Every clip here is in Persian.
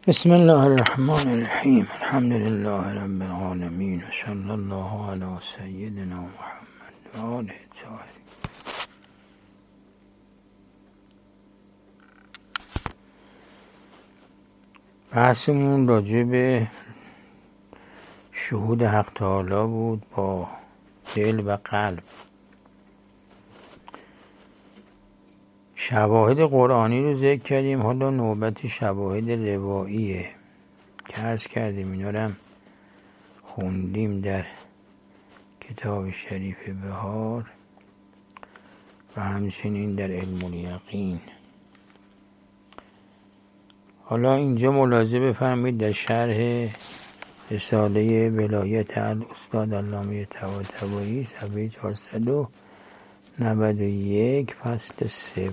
بسم الله الرحمن الرحیم. الحمد لله رب العالمین و صلی الله علی سیدنا محمد و آله الطاهرین. بحثمون راجع به شهود حق تعالی بود با دل و قلب. شواهد قرآنی رو ذکر کردیم، حالا نوبت شواهد رواییه که عرض کردیم اینا رو هم خوندیم در کتاب شریف بهار و همچنین در علم الیقین. حالا اینجا ملاحظه بفرمایید در شرح رساله ولایت الاستاد علامه طباطبایی صفحه 491 فصل 3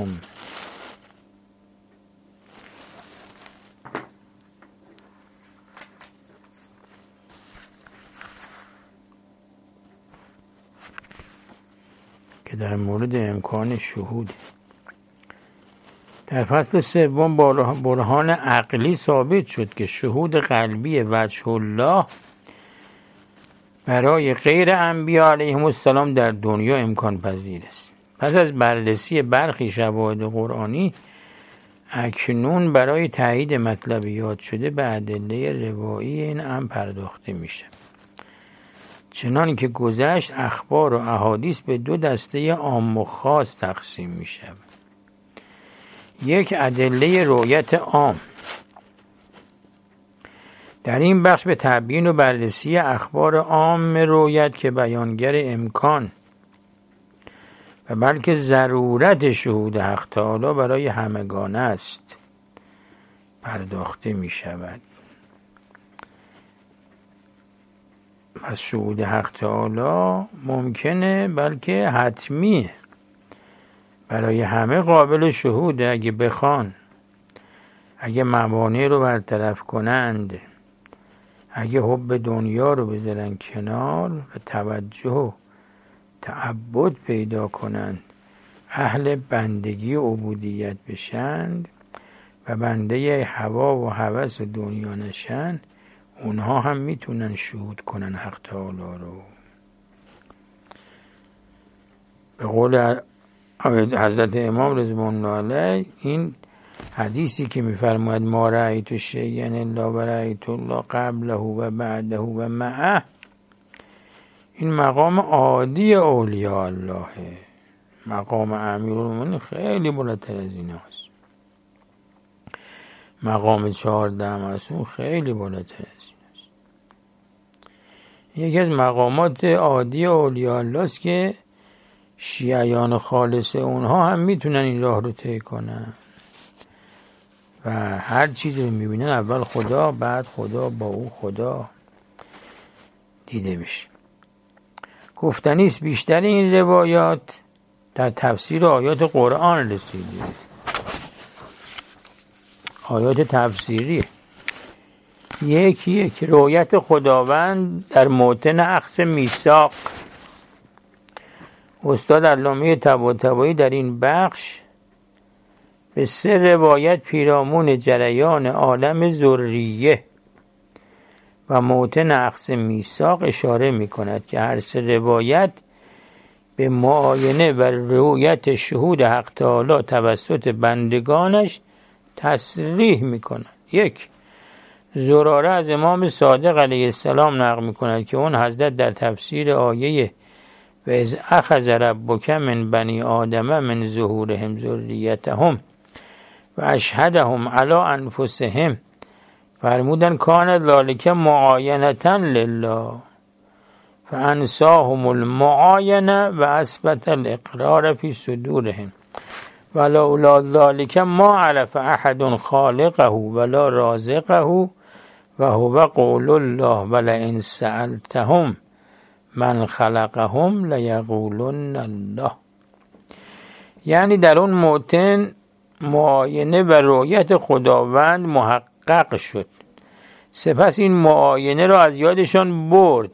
که در مورد امکان شهود در فصل 3 برهان عقلی ثابت شد که شهود قلبی وجه الله برای غیر انبیاء علیهم السلام در دنیا امکان پذیر است. پس از بررسی برخی شواهد قرآنی اکنون برای تایید مطلب یاد شده به ادله روایی این امر پرداخته میشه. چنان که گذشت اخبار و احادیث به دو دسته عام و خاص تقسیم میشه. یک، ادله رؤیت عام. در این بخش به تبیین و بررسی اخبار عام رؤیت که بیانگر امکان و بلکه ضرورت شهود حق تعالی برای همگان است پرداخته می شود. پس شهود حق تعالی ممکنه بلکه حتمیه، برای همه قابل شهوده اگه بخوان، اگه موانع رو برطرف کنند، اگه حب دنیا رو بذارن کنار و توجه و تعبد پیدا کنند، اهل بندگی و عبودیت بشند و بنده هوا و هوس و دنیا نشن، اونها هم میتونن شهود کنن حق تعالی رو. به قول حضرت امام رضوان الله علیه این حدیثی که میفرماید ما رأیت شیئا الا و رأیت الله قبله و بعده و معه، این مقام عادی اولیاء الله، مقام امیرالمومنین خیلی بالاتر از این هست، مقام 14 معصوم خیلی بالاتر از این هست. یکی از مقامات عادی اولیاء الله است که شیعیان خالص اونها هم میتونن این راه رو طی کنن و هر چیزی رو میبینن اول خدا بعد خدا با او خدا دیده بشه. گفتنیست بیشتر این روایات در تفسیر آیات قرآن رسیده، آیات تفسیری. یک رؤیت خداوند در موطن اخذ میثاق. استاد علامه طباطبایی در این بخش به 3 روایت پیرامون جریان عالم ذریه و موطن اخذ میثاق اشاره می کند که هر 3 روایت به معاینه و رؤیت شهود حق تعالی توسط بندگانش تصریح می کند. 1. زراره از امام صادق علیه السلام نقل می کند که اون حضرت در تفسیر آیه و اذ اخذ ربک من بنی آدم من ظهورهم ذریتهم و اشهدهم علی انفسهم فرمودن کان ذلک معاینة لله فانساهم المعاینه و اثبت الاقرار فی صدورهم ولولا ذلک ما عرف احد خالقه ولا رازقه و هو قول الله ولئن سألتهم من خلقهم لیقولن الله. یعنی در اون موطن معاینه و رؤیت خداوند محقق شد، سپس این معاینه را از یادشان برد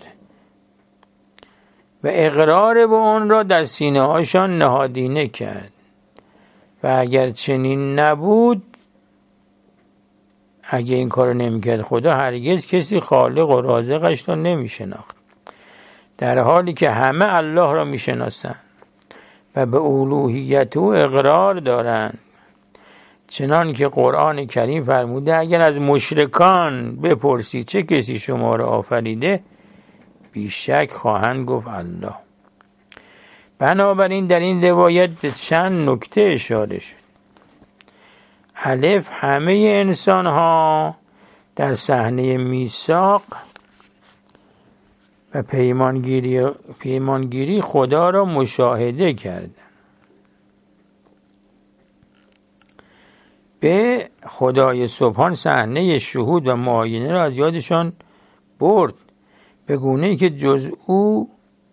و اقرار به اون را در سینه هاشان نهادینه کرد و اگر چنین نبود اگه این کارو نمیکرد خدا هرگز کسی خالق و رازقش رو نمیشناخت، در حالی که همه الله را میشناسند و به الوهیت او اقرار دارند. چنان که قرآن کریم فرموده اگر از مشرکان بپرسی چه کسی شما را آفریده، بیشک خواهند گفت الله. بنابراین در این روایت به چند نکته اشاره شد. الف، همه انسان ها در صحنه میثاق و پیمانگیری خدا را مشاهده کردند. به خدای سبحان صحنه شهود و معاینه را از یادشان برد، به گونه‌ای که جز او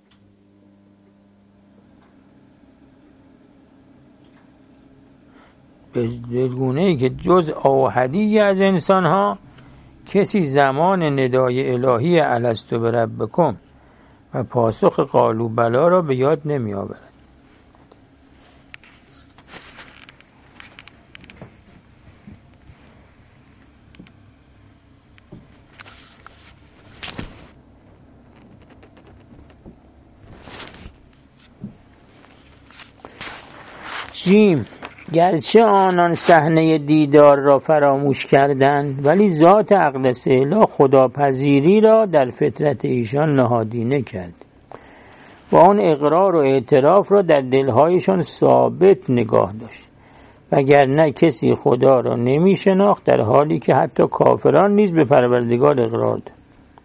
به گونه‌ای که جز آحدی از انسان‌ها کسی زمان ندای الهی الستو بربکم و پاسخ قالوا بلی را به یاد نمی آورد. جیم، گرچه آنان صحنه دیدار را فراموش کردند ولی ذات اقدس اله خداپذیری را در فطرت ایشان نهادینه کرد و آن اقرار و اعتراف را در دلهایشان ثابت نگاه داشت، وگرنه کسی خدا را نمی شناخت، در حالی که حتی کافران نیز به پروردگار اقرار دارند.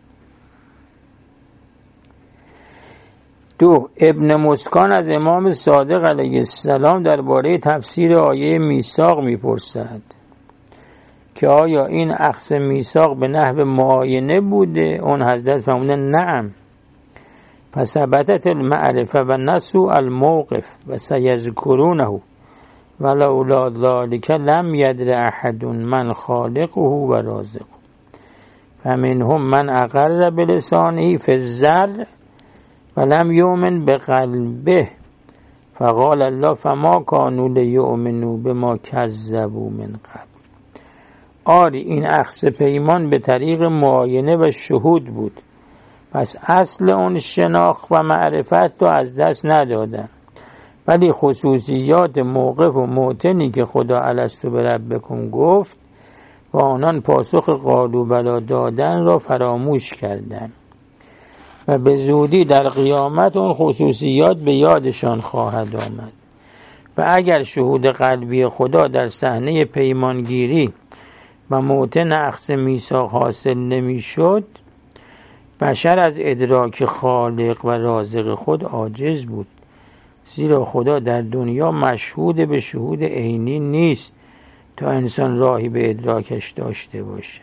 2. ابن مسکان از امام صادق علیه السلام درباره تفسیر آیه میثاق میپرسد که آیا این اخذ میثاق به نحو معاینه بوده؟ اون حضرت فرمودند نعم، فثبتت المعرفه و نسوا الموقف و سیذکرونه ولولا ذلک لم یدر احد من خالقه و رازقه فمنهم من اقر بلسانه فی الزر ولم یؤمن بقلبه فقال الله فما كانوا لیؤمنوا بما کذبوا من قبل. آری این اخذ پیمان به طریق معاینه و شهود بود، پس اصل اون شناخت و معرفت رو از دست ندادن، ولی خصوصیات موقف و موطنی که خدا الستو بربکم گفت و آنان پاسخ قالوا بلی دادن را فراموش کردند و به زودی در قیامت اون خصوصیات به یادشان خواهد آمد. و اگر شهود قلبی خدا در صحنه پیمانگیری و موطن اخذ میثاق حاصل نمی شد، بشر از ادراک خالق و رازق خود عاجز بود، زیرا خدا در دنیا مشهود به شهود عینی نیست تا انسان راهی به ادراکش داشته باشه.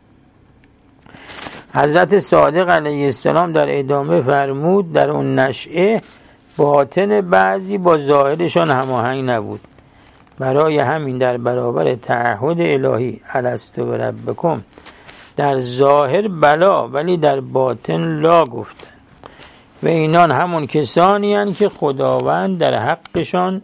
حضرت صادق علیه السلام در ادامه فرمود در اون نشأه باطن بعضی با ظاهرشان هماهنگ نبود، برای همین در برابر تعهد الهی الستو بربکم در ظاهر بلا ولی در باطن لا گفتن و اینان همون کسانی هستند که خداوند در حقشان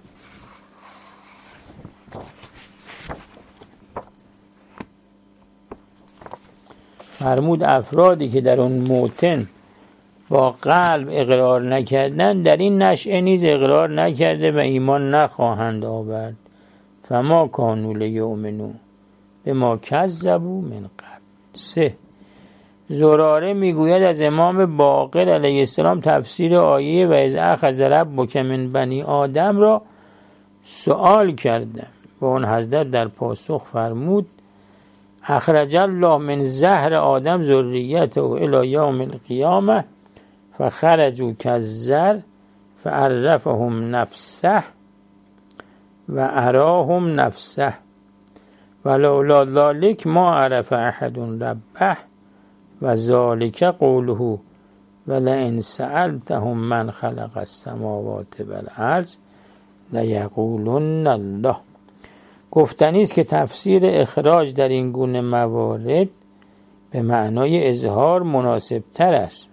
فرمود افرادی که در اون موطن با قلب اقرار نکردند در این نشأه نیز اقرار نکرده و ایمان نخواهند آورد. فما کانوا لیؤمنوا بما کذبوا من قبل. 3. زراره میگوید از امام باقر علیه السلام تفسیر آیه و اذ اخذ ربک من بنی آدم را سوال کردم و اون حضرت در پاسخ فرمود اخرج الله من زهر آدم ذریته الی یوم القیامه فخرجوا کالزر فعرفهم نفسه و اراهم نفسه ولولا ذلک ما عرف احد ربه و ذلک قوله ولئن سألتهم من خلق السماوات والارض لیقولن الله. گفتنی است که تفسیر اخراج در این گونه موارد به معنای اظهار مناسب تر است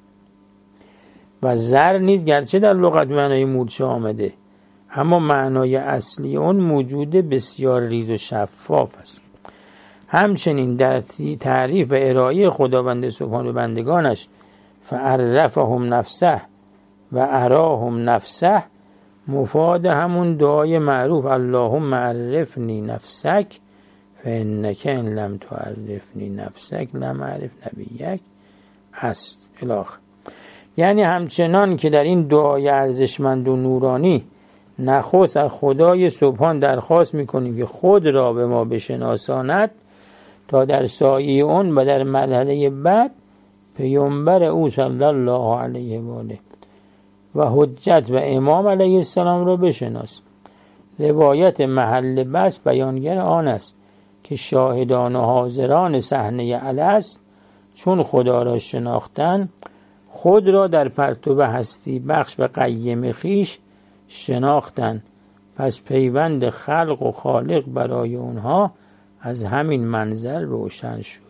و زر نیز گرچه در لغت معنای مورچه آمده اما معنای اصلی اون موجود بسیار ریز و شفاف است. همچنین در تعریف و ارائه خداوند سبحان به بندگانش فعرفهم نفسه و اراهم نفسه مفاد همون دعای معروف اللهم عرفنی نفسک فانک ان لم تعرفنی نفسک لم اعرف نبیک است الاخر. یعنی همچنان که در این دعای ارزشمند و نورانی نخست از خدای سبحان درخواست میکنیم که خود را به ما بشناساند تا در سایه اون و در مرحله بعد پیامبر او صلی الله علیه و آله و حجت و امام علیه السلام را بشناس. روایت محل بس بیانگر آن است که شاهدان و حاضران صحنه الست چون خدا را شناختن خود را در پرتو هستی بخش و قیم خویش شناختن، پس پیوند خلق و خالق برای اونها از همین منظر روشن شد.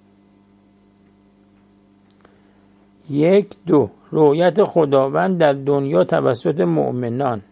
2. رؤیت خداوند در دنیا توسط مؤمنان.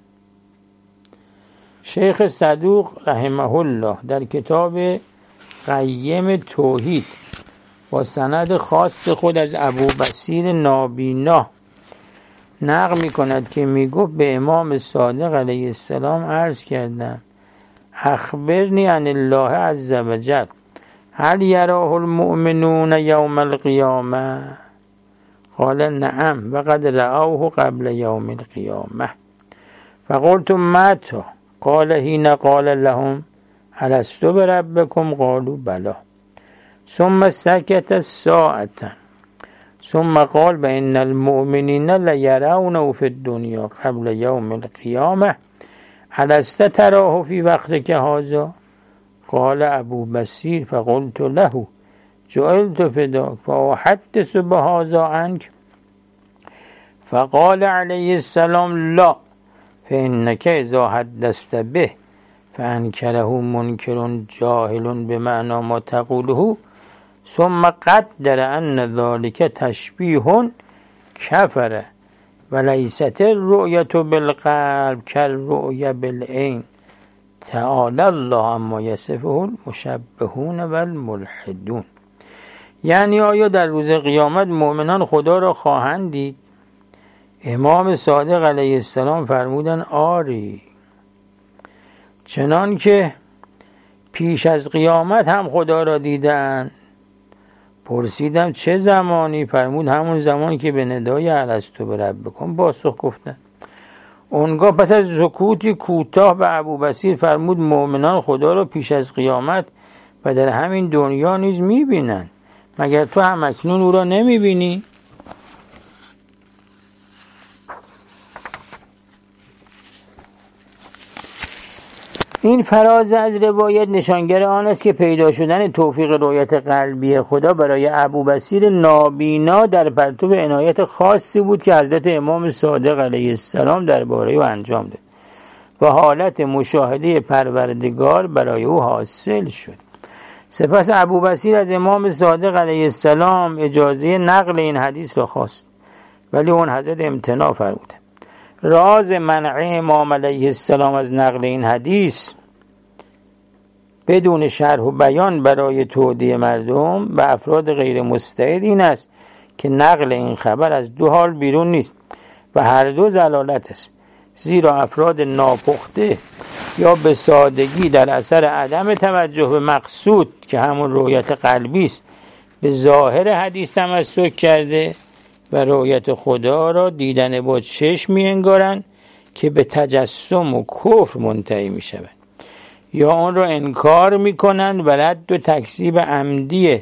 شیخ صدوق رحمه الله در کتاب قیم توحید با سند خاص خود از ابوبصیر نابینا نقل می کند که می گفت به امام صادق علیه السلام عرض کردم اخبرنی عن الله عز وجل هل یراه المؤمنون یوم القیامه؟ قال نعم وقد رأوه قبل یوم القیامه. فقلت متى؟ قال حين قال لهم الست بربكم قالوا بلى ثم سكت ساعة ثم قال بأن المؤمنين ليرونه في الدنيا قبل يوم القيامة الست تراه في وقتك هذا؟ قال أبو بصير فقلت له جعلت فداك فأحدث بهذا عنك؟ فقال عليه السلام لا فإنك إذا حدثت به فأنكره منكر جاهل بمعنى ما تقوله ثم قدر أن ذلك تشبيه كفر وليست الرؤية بالقلب كالرؤية بالعين تعالى الله عما يصفه المشبهون والملحدون. یعنی آیا در روز قیامت مؤمنان خدا را خواهند دید؟ امام صادق علیه السلام فرمودند آری، چنان که پیش از قیامت هم خدا را دیدند. پرسیدم چه زمانی؟ فرمود همون زمانی که به ندای الست بربکم پاسخ گفتند. اونگاه پس از سکوتی کوتاه به ابوبصیر فرمود مؤمنان خدا را پیش از قیامت و در همین دنیا نیز میبینند، مگر تو هم اکنون او را نمیبینی؟ این فراز از روایت نشانگر آن است که پیدا شدن توفیق رؤیت قلبی خدا برای ابوبصیر نابینا در پرتو عنایت خاصی بود که حضرت امام صادق علیه السلام درباره او انجام داد و حالت مشاهده پروردگار برای او حاصل شد. سپس ابوبصیر از امام صادق علیه السلام اجازه نقل این حدیث را خواست، ولی اون حضرت امتناع فرمود. راز منع امام علیه السلام از نقل این حدیث بدون شرح و بیان برای توعیه مردم و افراد غیر مستعد این است که نقل این خبر از دو حال بیرون نیست و هر دو ضلالت است، زیرا افراد ناپخته یا به سادگی در اثر عدم توجه به مقصود که همون رؤیت قلبی است به ظاهر حدیث تمسک کرده و رؤیت خدا را دیدن با چشم می‌انگارند که به تجسم و کفر منتهی می‌شود، یا آن را انکار می‌کنند و رد و تکذیب عمدی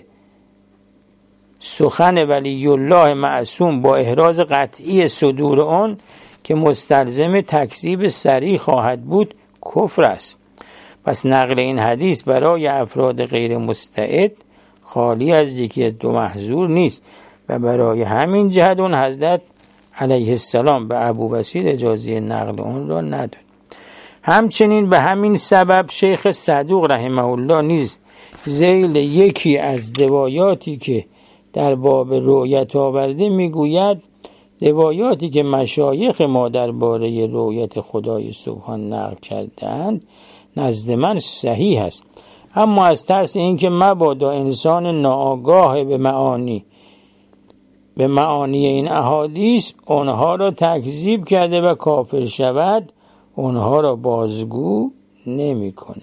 سخن ولی الله معصوم با احراز قطعی صدور آن که مستلزم تکذیب صریح خواهد بود کفر است. پس نقل این حدیث برای افراد غیر مستعد خالی از یکی از دو محظور نیست و برای همین جهت اون حضرت علیه السلام به ابوبصیر اجازه نقل اون را نداد. همچنین به همین سبب شیخ صدوق رحمه الله نیز ذیل یکی از روایاتی که در باب رؤیت آورده میگوید روایاتی که مشایخ ما درباره رؤیت خدای سبحان نقل کردند نزد من صحیح است، اما از ترس اینکه مبادا انسان ناآگاه به معانی این احادیث آنها را تکذیب کرده و کافر شود، آنها را بازگو نمی کنند.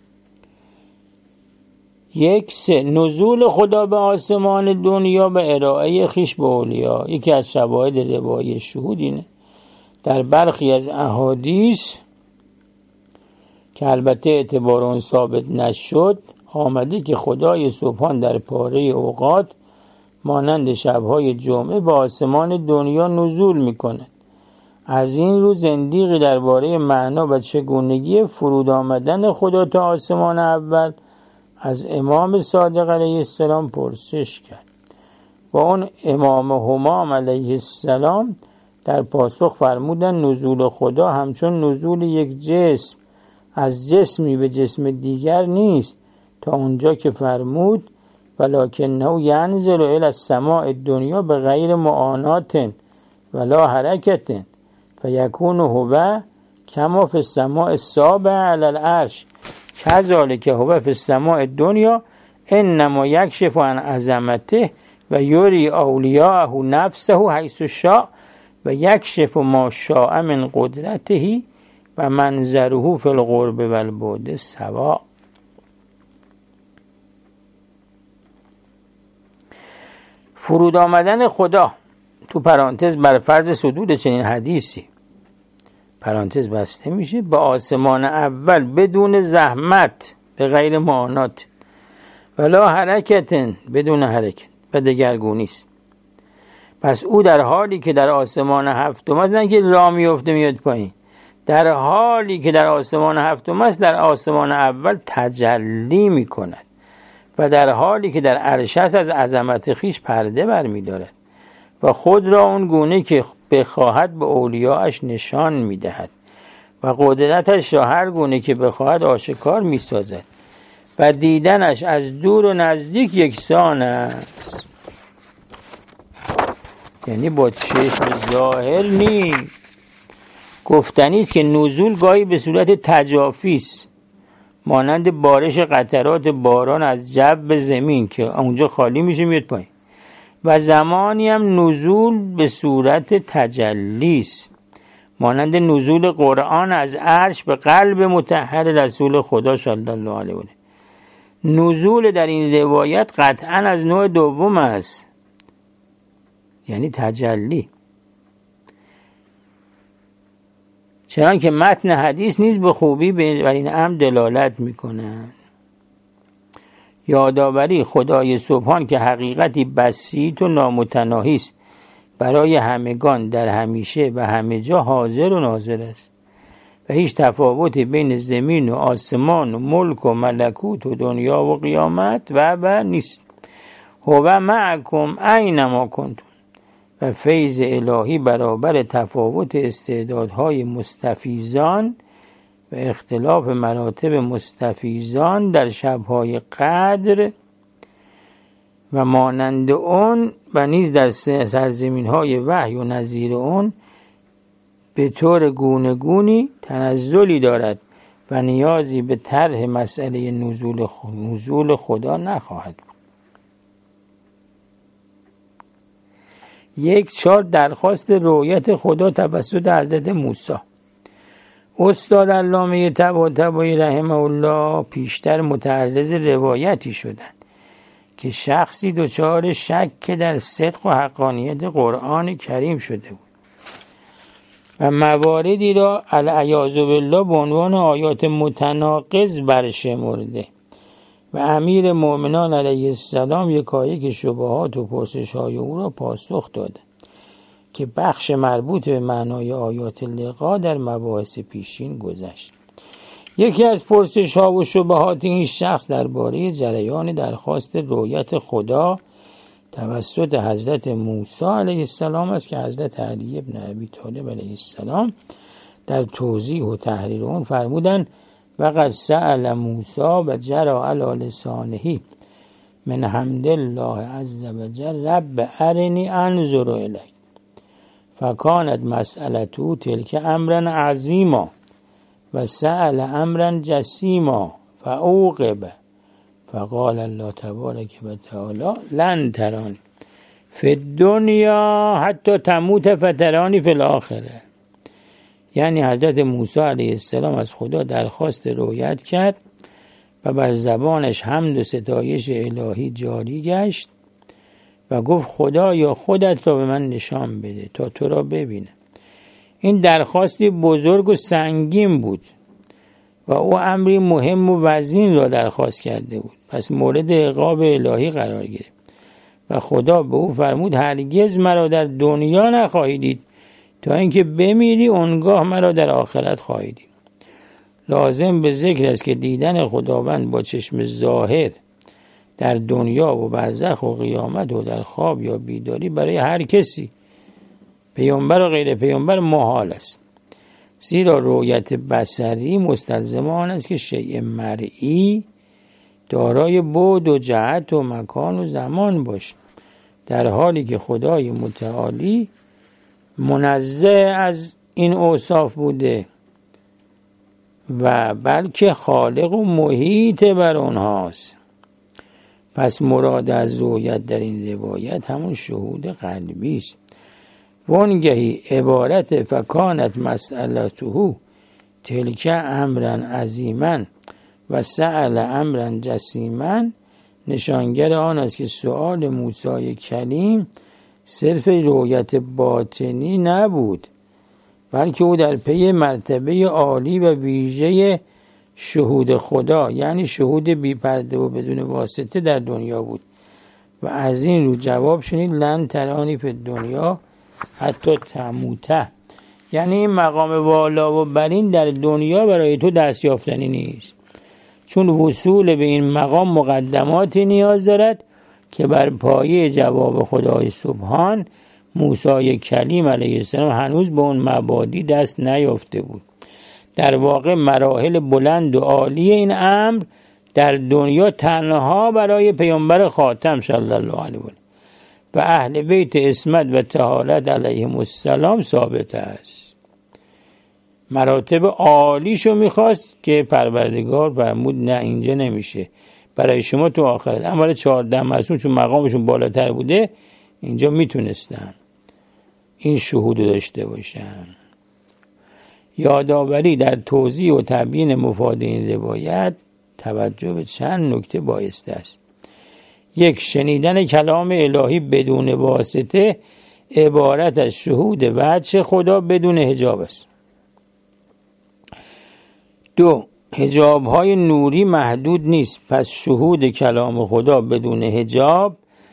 1. نزول خدا به آسمان دنیا به ارائه خویش به اولیا. یکی از شواهد روایی شهود اینه. در برخی از احادیث که البته اعتبار اون ثابت نشد آمده که خدای سبحان در پاره اوقات مانند شبهای جمعه به آسمان دنیا نزول میکند. از این رو زندیقی درباره معنا و چگونگی فرود آمدن خدا تا آسمان اول از امام صادق علیه السلام پرسش کرد و اون امام همام علیه السلام در پاسخ فرمودن نزول خدا همچون نزول یک جسم از جسمی به جسم دیگر نیست، تا اونجا که فرمود ولکنه ینزل الی السماء الدنیا بغیر معانات ولا حرکت فیکون هو کما فی السماء السابع علی العرش کذالک هو فی السماء الدنیا انما یکشف عن عظمته و یری اولیاءه نفسه حیث شاء و یکشف ما شاء من قدرته و منظره فی القرب و البعد سواء. فرود آمدن خدا تو پرانتز بر فرض صدور چنین حدیثی پرانتز بسته میشه به آسمان اول بدون زحمت به غیر معانات ولا حرکت بدون حرکت و دگرگونی است. پس او در حالی که در آسمان هفتم است، نه که راه میفته میاد پایین، در حالی که در آسمان هفتم است در آسمان اول تجلی میکند و در حالی که در عرش است از عظمت خویش پرده برمی‌دارد و خود را اون گونه که بخواهد به اولیاءش نشان می‌دهد و قدرتش را هر گونه که بخواهد آشکار می‌سازد و دیدنش از دور و نزدیک یکسان است. یعنی با چشم ظاهر نیست. گفتنی است که نزول گاهی به صورت تجافی است، مانند بارش قطرات باران از جو به زمین که اونجا خالی میشه میاد پایین، و زمانی هم نزول به صورت تجلی است، مانند نزول قرآن از عرش به قلب مطهر رسول خدا صلی الله علیه و آله. نزول در این روایت قطعا از نوع دوم است، یعنی تجلی، چنان که متن حدیث نیز به خوبی بر این امر دلالت میکنند. یادآوری خدای سبحان که حقیقتی بسیط و نامتناهی است، برای همگان در همیشه و همه جا حاضر و ناظر است و هیچ تفاوتی بین زمین و آسمان و ملک و ملکوت و دنیا و قیامت و نیست. هو معکم اینما کنتم و فیض الهی برابر تفاوت استعدادهای مستفیضان و اختلاف مراتب مستفیضان در شبهای قدر و مانند اون و نیز در سرزمینهای وحی و نظیر اون به طور گونه‌گونی تنزلی دارد و نیازی به طرح مسئله نزول خدا نخواهد بود. 4 درخواست رؤیت خدا توسط حضرت موسی. استاد علامه طباطبایی رحمه الله پیشتر متعرض روایتی شدند که شخصی دچار شک در صدق و حقانیت قرآن کریم شده بود و مواردی را العیاذ بالله به عنوان آیات متناقض برشمرده و امیر مؤمنان علیه السلام یکایک شبهات و پرسش‌های او را پاسخ داد که بخش مربوط به معنای آیات لقا در مباحث پیشین گذشت. یکی از پرسش‌ها و شبهات این شخص درباره جریان درخواست رؤیت خدا توسط حضرت موسی علیه السلام است که حضرت علی بن ابی طالب علیه السلام در توضیح و تحریر اون فرمودند وقد سأل موسی و جرى علی لسانه من حمد الله عز وجل رب ارنی انظر الیک فکانت مسئلته تلک امرا عظیما و سأل امرا جسیما فعوقب فقال الله تبارک و تعالی لن ترانی فی الدنیا حتی تموت فترانی فی الاخره. یعنی حضرت موسی علیه السلام از خدا درخواست رؤیت کرد و بر زبانش حمد و ستایش الهی جاری گشت و گفت خدایا خودت را به من نشان بده تا تو را ببینم. این درخواستی بزرگ و سنگین بود و او امری مهم و وزین را درخواست کرده بود، پس مورد عقاب الهی قرار گرفت و خدا به او فرمود هرگز مرا در دنیا نخواهی دید تا اینکه بمیری اونگاه مرا در آخرت خواهی دید. لازم به ذکر است که دیدن خداوند با چشم ظاهر در دنیا و برزخ و قیامت و در خواب یا بیداری برای هر کسی، پیامبر و غیر پیامبر، محال است. زیرا رؤیت بصری مستلزم آن است که شیء مرئی دارای بعد و جهت و مکان و زمان باشد، در حالی که خدای متعالی منزه از این اوصاف بوده و بلکه خالق و محیط بر آنهاست. پس مراد از رؤیت در این روایت همون شهود قلبی است. وانگهی عبارت فکانت مسئلته تلک امرا عظیما و سأل امرا جسیما نشانگر آن است که سؤال موسی کلیم صرف رؤیت باطنی نبود، بلکه او در پی مرتبه عالی و ویژه شهود خدا، یعنی شهود بی پرده و بدون واسطه در دنیا بود. و از این رو جواب شنید لن ترانی فی دنیا حتی تموته، یعنی این مقام والا و برین در دنیا برای تو دست یافتنی نیست، چون وصول به این مقام مقدماتی نیاز دارد که بر پایه جواب خدای سبحان موسی کلیم علیه السلام هنوز به اون مبادی دست نیافته بود. در واقع مراحل بلند و عالی این امر در دنیا تنها برای پیامبر خاتم صلی الله علیه و اهل بیت عصمت و طهارت علیهم السلام ثابت است. مراتب عالیشو میخواست که پروردگار فرمود نه اینجا نمیشه، برای شما تو آخرت. اما 14 معصوم چون مقامشون بالاتر بوده اینجا میتونستن این شهود داشته باشن. یادآوری در توضیح و تبیین مفاد این روایت توجه به چند نکته بایسته است. 1. شنیدن کلام الهی بدون واسطه عبارت از شهود وجه خدا بدون حجاب است. 2. حجاب‌های نوری محدود نیست، پس شهود کلام خدا بدون حجاب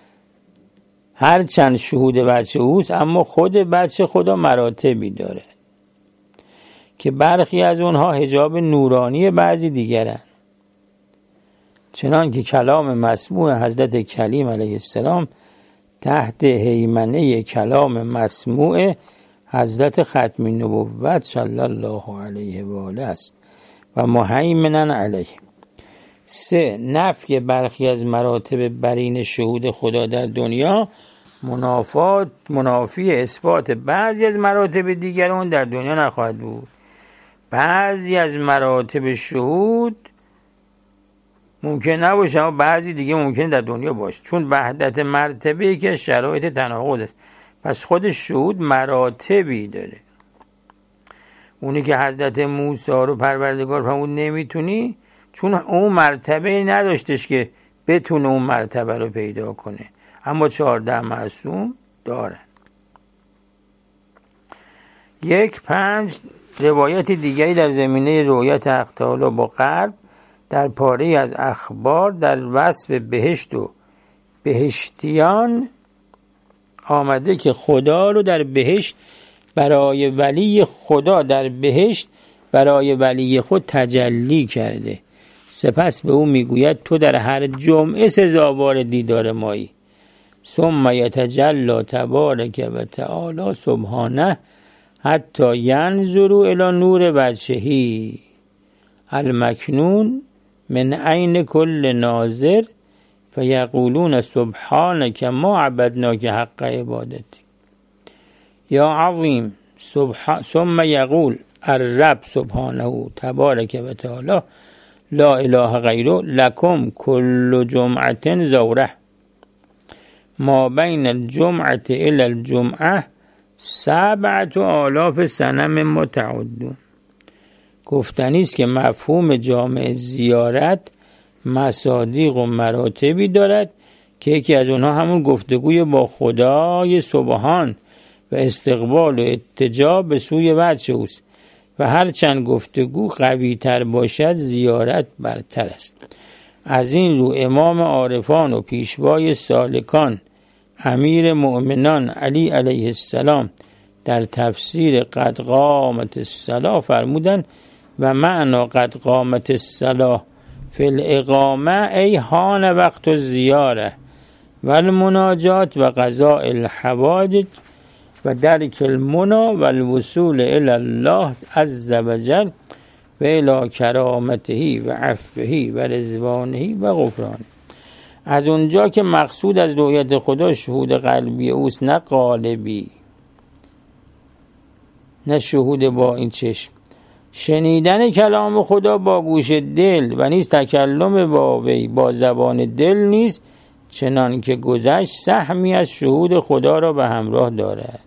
هرچند شهود وجه اوست، اما خود وجه خدا مراتبی داره که برخی از اونها حجاب نورانی بعضی دیگرن، چنان که کلام مسموع حضرت کلیم علیه السلام تحت هیمنه کلام مسموع حضرت ختم النبوت صلی الله علیه و آله است و مهیمنا علیه. 3. نفی برخی از مراتب برین شهود خدا در دنیا منافی اثبات بعضی از مراتب دیگر اون در دنیا نخواهد بود. بعضی از مراتب شهود ممکن نباشه اما بعضی دیگه ممکن در دنیا باشه، چون وحدت مرتبه که شرایط تناقض است. پس خود شهود مراتبی داره. اونی که حضرت موسی رو پروردگار فرمود نمیتونی، چون اون مرتبه نداشتش که بتونه اون مرتبه رو پیدا کنه، اما 14 معصوم داره. 5 روایت دیگری در زمینه رؤیت حق تعالی با قلب در پاره از اخبار در وصف بهشت و بهشتیان آمده که خدا رو در بهشت برای ولی خدا در بهشت برای ولی خود تجلی کرده. سپس به او میگوید تو در هر جمعه سزاوار دیدار مایی. ثم یتجلی تبارک و تعالی سبحانه حتی ینظروا الی نور وجهه المکنون من عین کل ناظر فیقولون سبحانک ما عبدناک حق عبادتی یا عظیم. ثم یقول الرب سبحانه تبارک و تعالی لا اله غیره لکم کل جمعة زوره ما بین الجمعة الى الجمعة 7,000 سنه مما تعدون. گفتنی است که مفهوم جامع زیارت مصادیق و مراتبی دارد که یکی از اونها همون گفتگوی با خدای سبحان و استقبال و اتجاه به سوی وجه اوست و هر چند گفتگو قوی تر باشد زیارت برتر است. از این رو امام عارفان و پیشوای سالکان امیر مؤمنان علی علیه السلام در تفسیر قد قامت الصلاة فرمودند و معنی قد قامت الصلاة فی الاقامه ای حان وقت الزیاره و المناجات و قضاء الحوادث و درک المنی و الوصول الی الله عز وجل و الی کرامته و عفوه و رضوانه و غفرانه. از اونجا که مقصود از رؤیت خدا شهود قلبی اوست نه قالبی، نه شهود با این چشم. شنیدن کلام خدا با گوش دل و نیز تکلم با وی با زبان دل نیز چنان که گذشت سهمی از شهود خدا را به همراه دارد.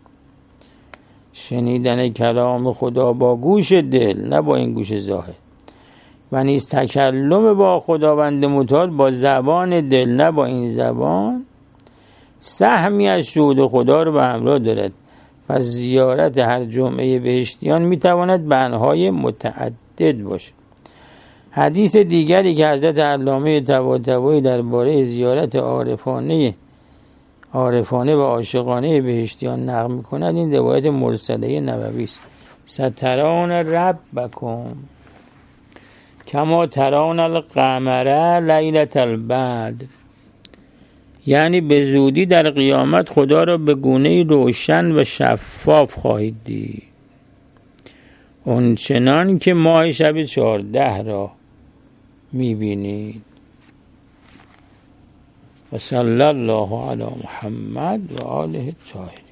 شنیدن کلام خدا با گوش دل نه با این گوش ظاهر و نیز تکلم با خداوند متعال با زبان دل نه با این زبان سهمی از شهود خدا را به همراه دارد. پس زیارت هر جمعه بهشتیان میتواند به انواع متعدد باشد. حدیث دیگری که حضرت علامه طباطبایی درباره زیارت عارفانه و عاشقانه بهشتیان نقل می‌کند این روایت مرسله نبوی است. سترون ربکم کما ترون القمر لیلة البدر، یعنی به زودی در قیامت خدا را به گونه روشن و شفاف خواهید دید اونچنان که ماه شب 14 را میبینید. و صلی الله علی محمد و آله الطاهرین.